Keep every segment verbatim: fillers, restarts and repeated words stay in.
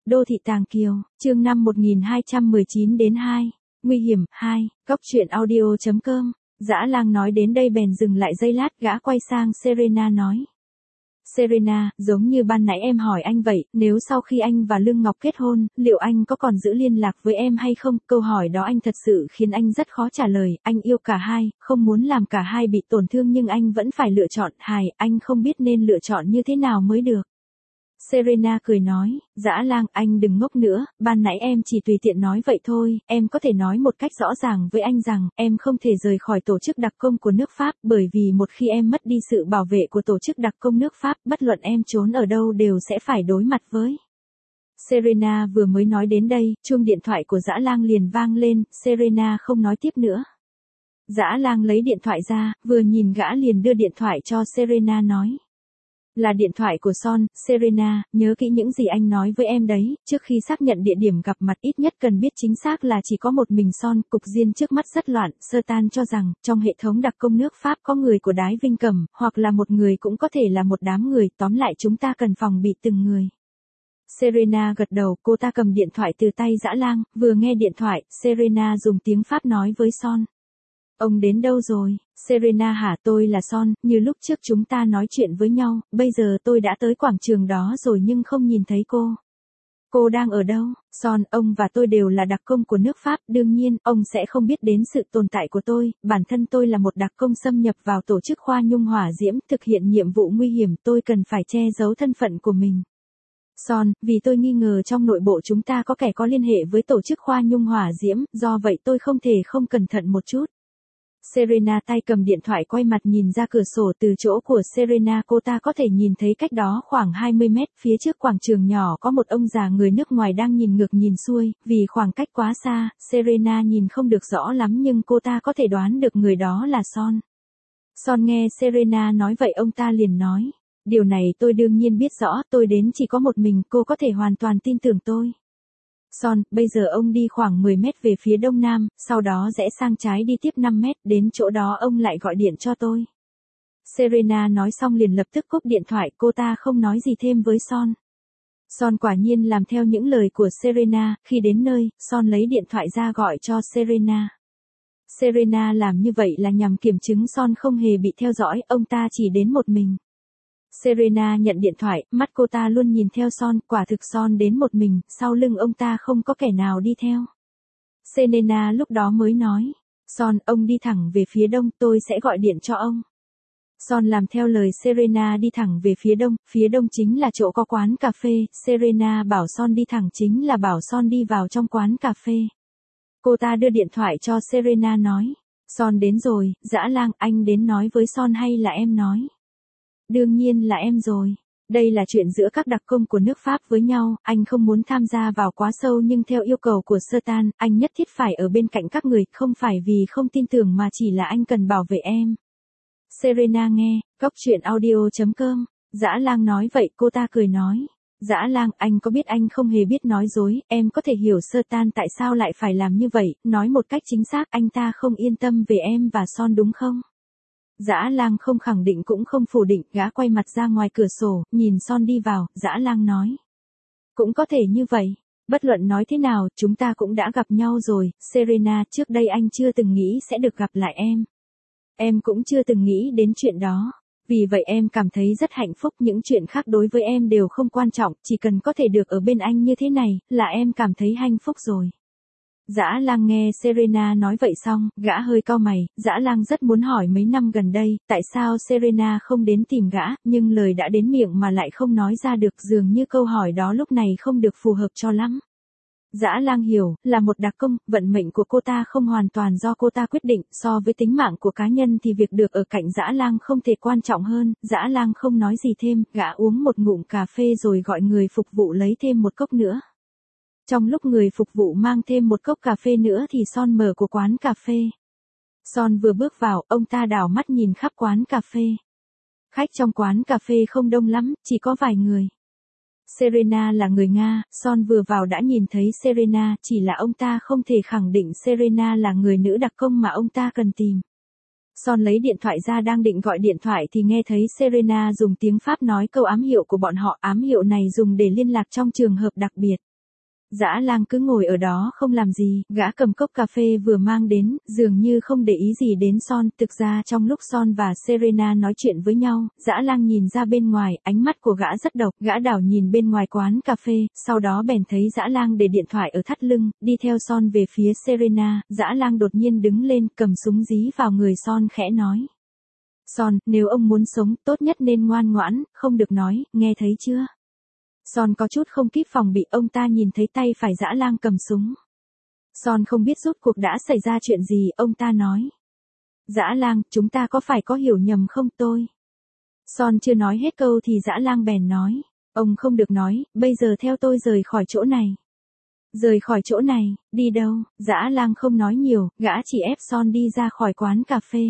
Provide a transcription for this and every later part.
Đô thị Tàng Kiều, chương năm một nghìn hai trăm mười chín đến hai. Nguy hiểm, hai. Góc truyện audio chấm com. Dã Lang nói đến đây bèn dừng lại giây lát, gã quay sang Serena nói. Serena, giống như ban nãy em hỏi anh vậy, nếu sau khi anh và Lương Ngọc kết hôn, liệu anh có còn giữ liên lạc với em hay không? Câu hỏi đó anh thật sự khiến anh rất khó trả lời, anh yêu cả hai, không muốn làm cả hai bị tổn thương nhưng anh vẫn phải lựa chọn, hài, anh không biết nên lựa chọn như thế nào mới được. Serena cười nói, Dã Lang, anh đừng ngốc nữa, ban nãy em chỉ tùy tiện nói vậy thôi, em có thể nói một cách rõ ràng với anh rằng, em không thể rời khỏi tổ chức đặc công của nước Pháp, bởi vì một khi em mất đi sự bảo vệ của tổ chức đặc công nước Pháp, bất luận em trốn ở đâu đều sẽ phải đối mặt với. Serena vừa mới nói đến đây, chuông điện thoại của Dã Lang liền vang lên, Serena không nói tiếp nữa. Dã Lang lấy điện thoại ra, vừa nhìn gã liền đưa điện thoại cho Serena nói. Là điện thoại của Son, Serena, nhớ kỹ những gì anh nói với em đấy, trước khi xác nhận địa điểm gặp mặt ít nhất cần biết chính xác là chỉ có một mình Son, cục diên trước mắt rất loạn, Sơ Tan cho rằng, trong hệ thống đặc công nước Pháp có người của Đái Vinh Cẩm, hoặc là một người cũng có thể là một đám người, tóm lại chúng ta cần phòng bị từng người. Serena gật đầu, cô ta cầm điện thoại từ tay Dã Lang, vừa nghe điện thoại, Serena dùng tiếng Pháp nói với Son. Ông đến đâu rồi? Serena hả, tôi là Son, như lúc trước chúng ta nói chuyện với nhau, bây giờ tôi đã tới quảng trường đó rồi nhưng không nhìn thấy cô. Cô đang ở đâu? Son, ông và tôi đều là đặc công của nước Pháp, đương nhiên, ông sẽ không biết đến sự tồn tại của tôi, bản thân tôi là một đặc công xâm nhập vào tổ chức Khoa Nhung Hỏa Diễm, thực hiện nhiệm vụ nguy hiểm, tôi cần phải che giấu thân phận của mình. Son, vì tôi nghi ngờ trong nội bộ chúng ta có kẻ có liên hệ với tổ chức Khoa Nhung Hỏa Diễm, do vậy tôi không thể không cẩn thận một chút. Serena tay cầm điện thoại quay mặt nhìn ra cửa sổ, từ chỗ của Serena cô ta có thể nhìn thấy cách đó khoảng hai mươi mét, phía trước quảng trường nhỏ có một ông già người nước ngoài đang nhìn ngược nhìn xuôi, vì khoảng cách quá xa, Serena nhìn không được rõ lắm nhưng cô ta có thể đoán được người đó là Son. Son nghe Serena nói vậy ông ta liền nói, điều này tôi đương nhiên biết rõ, tôi đến chỉ có một mình, cô có thể hoàn toàn tin tưởng tôi. Son, bây giờ ông đi khoảng mười mét về phía đông nam, sau đó rẽ sang trái đi tiếp năm mét, đến chỗ đó ông lại gọi điện cho tôi. Serena nói xong liền lập tức cúp điện thoại, cô ta không nói gì thêm với Son. Son quả nhiên làm theo những lời của Serena, khi đến nơi, Son lấy điện thoại ra gọi cho Serena. Serena làm như vậy là nhằm kiểm chứng Son không hề bị theo dõi, ông ta chỉ đến một mình. Serena nhận điện thoại, mắt cô ta luôn nhìn theo Son, quả thực Son đến một mình, sau lưng ông ta không có kẻ nào đi theo. Serena lúc đó mới nói, Son, ông đi thẳng về phía đông, tôi sẽ gọi điện cho ông. Son làm theo lời Serena đi thẳng về phía đông, phía đông chính là chỗ có quán cà phê, Serena bảo Son đi thẳng chính là bảo Son đi vào trong quán cà phê. Cô ta đưa điện thoại cho Serena nói, Son đến rồi, Dã Lang, anh đến nói với Son hay là em nói? Đương nhiên là em rồi. Đây là chuyện giữa các đặc công của nước Pháp với nhau, anh không muốn tham gia vào quá sâu nhưng theo yêu cầu của Sơ Tan, anh nhất thiết phải ở bên cạnh các người, không phải vì không tin tưởng mà chỉ là anh cần bảo vệ em. Serena nghe, góc truyện audio chấm com, Dã Lang nói vậy, cô ta cười nói. Dã Lang, anh có biết anh không hề biết nói dối, em có thể hiểu Sơ Tan tại sao lại phải làm như vậy, nói một cách chính xác, anh ta không yên tâm về em và Son đúng không? Dã Lang không khẳng định cũng không phủ định, gã quay mặt ra ngoài cửa sổ, nhìn Son đi vào, Dã Lang nói. Cũng có thể như vậy, bất luận nói thế nào, chúng ta cũng đã gặp nhau rồi, Serena, trước đây anh chưa từng nghĩ sẽ được gặp lại em. Em cũng chưa từng nghĩ đến chuyện đó, vì vậy em cảm thấy rất hạnh phúc, những chuyện khác đối với em đều không quan trọng, chỉ cần có thể được ở bên anh như thế này, là em cảm thấy hạnh phúc rồi. Dã Lang nghe Serena nói vậy xong, gã hơi cau mày, Dã Lang rất muốn hỏi mấy năm gần đây, tại sao Serena không đến tìm gã, nhưng lời đã đến miệng mà lại không nói ra được, dường như câu hỏi đó lúc này không được phù hợp cho lắm. Dã Lang hiểu, là một đặc công, vận mệnh của cô ta không hoàn toàn do cô ta quyết định, so với tính mạng của cá nhân thì việc được ở cạnh Dã Lang không thể quan trọng hơn, Dã Lang không nói gì thêm, gã uống một ngụm cà phê rồi gọi người phục vụ lấy thêm một cốc nữa. Trong lúc người phục vụ mang thêm một cốc cà phê nữa thì Son mở của quán cà phê. Son vừa bước vào, ông ta đảo mắt nhìn khắp quán cà phê. Khách trong quán cà phê không đông lắm, chỉ có vài người. Serena là người Nga, Son vừa vào đã nhìn thấy Serena, chỉ là ông ta không thể khẳng định Serena là người nữ đặc công mà ông ta cần tìm. Son lấy điện thoại ra đang định gọi điện thoại thì nghe thấy Serena dùng tiếng Pháp nói câu ám hiệu của bọn họ, ám hiệu này dùng để liên lạc trong trường hợp đặc biệt. Dã Lang cứ ngồi ở đó không làm gì, gã cầm cốc cà phê vừa mang đến, dường như không để ý gì đến Son. Thực ra trong lúc Son và Serena nói chuyện với nhau, Dã Lang nhìn ra bên ngoài, ánh mắt của gã rất độc, gã đảo nhìn bên ngoài quán cà phê, sau đó bèn thấy Dã Lang để điện thoại ở thắt lưng, đi theo Son về phía Serena. Dã Lang đột nhiên đứng lên, cầm súng dí vào người Son khẽ nói. Son, nếu ông muốn sống, tốt nhất nên ngoan ngoãn, không được nói, nghe thấy chưa? Son có chút không kịp phòng bị, ông ta nhìn thấy tay phải Dã Lang cầm súng. Son không biết rốt cuộc đã xảy ra chuyện gì, ông ta nói. Dã Lang, chúng ta có phải có hiểu nhầm không tôi? Son chưa nói hết câu thì Dã Lang bèn nói. Ông không được nói, bây giờ theo tôi rời khỏi chỗ này. Rời khỏi chỗ này, đi đâu? Dã Lang không nói nhiều, gã chỉ ép Son đi ra khỏi quán cà phê.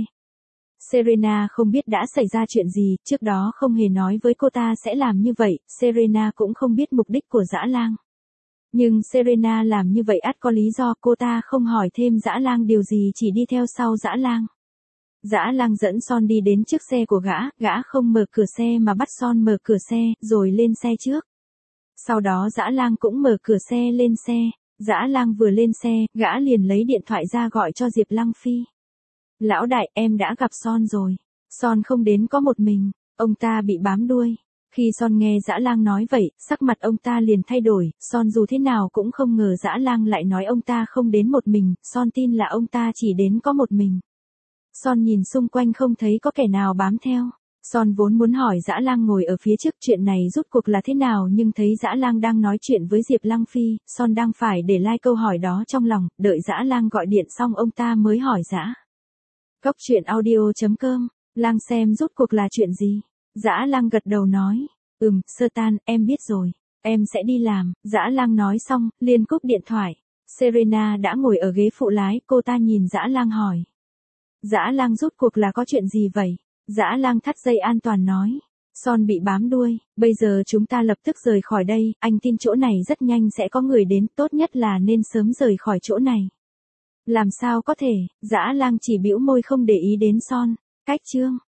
Serena không biết đã xảy ra chuyện gì, trước đó không hề nói với cô ta sẽ làm như vậy, Serena cũng không biết mục đích của Dã Lang. Nhưng Serena làm như vậy ắt có lý do, cô ta không hỏi thêm Dã Lang điều gì, chỉ đi theo sau Dã Lang. Dã Lang dẫn Son đi đến trước xe của gã, gã không mở cửa xe mà bắt Son mở cửa xe, rồi lên xe trước. Sau đó Dã Lang cũng mở cửa xe lên xe, Dã Lang vừa lên xe, gã liền lấy điện thoại ra gọi cho Diệp Lăng Phi. Lão đại, em đã gặp Son rồi. Son không đến có một mình, ông ta bị bám đuôi. Khi Son nghe Dã Lang nói vậy, sắc mặt ông ta liền thay đổi, Son dù thế nào cũng không ngờ Dã Lang lại nói ông ta không đến một mình, Son tin là ông ta chỉ đến có một mình. Son nhìn xung quanh không thấy có kẻ nào bám theo. Son vốn muốn hỏi Dã Lang ngồi ở phía trước chuyện này rốt cuộc là thế nào, nhưng thấy Dã Lang đang nói chuyện với Diệp Lăng Phi, Son đang phải để lai câu hỏi đó trong lòng, đợi Dã Lang gọi điện xong ông ta mới hỏi Dã. Cốc truyện audio chấm com, Lang xem rốt cuộc là chuyện gì? Dã Lang gật đầu nói, ừm, Sơ Tan, em biết rồi, em sẽ đi làm. Dã Lang nói xong, liền cúp điện thoại. Serena đã ngồi ở ghế phụ lái, cô ta nhìn Dã Lang hỏi. Dã Lang rốt cuộc là có chuyện gì vậy? Dã Lang thắt dây an toàn nói. Son bị bám đuôi, bây giờ chúng ta lập tức rời khỏi đây, anh tin chỗ này rất nhanh sẽ có người đến, tốt nhất là nên sớm rời khỏi chỗ này. Làm sao có thể? Dã Lang chỉ bĩu môi không để ý đến Son. Cách chương